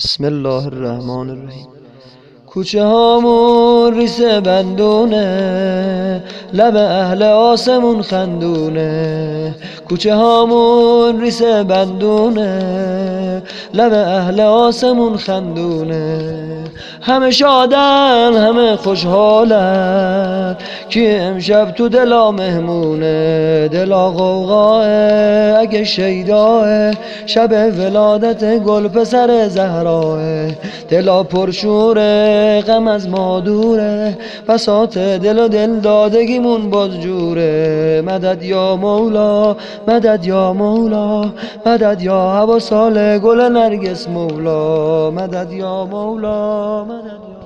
بسم الله الرحمن الرحیم. کوچه هامون ریس بندونه، لب اهل آسمون خندونه. کوچه هامون ریس بندونه، لب اهل آسمون خندونه. همه شادن همه خوشحالن که امشب تو دلا مهمونه. دلا غوغاه اگه شیداه، شب ولادت گل پسر زهراه. دلا پرشوره غم از ما دوره، بساط دل و دل دادگیمون باز جوره. مدد یا مولا مدد یا مولا، مدد یا هوا سال گل نرگس مولا. مدد یا مولا مدد یا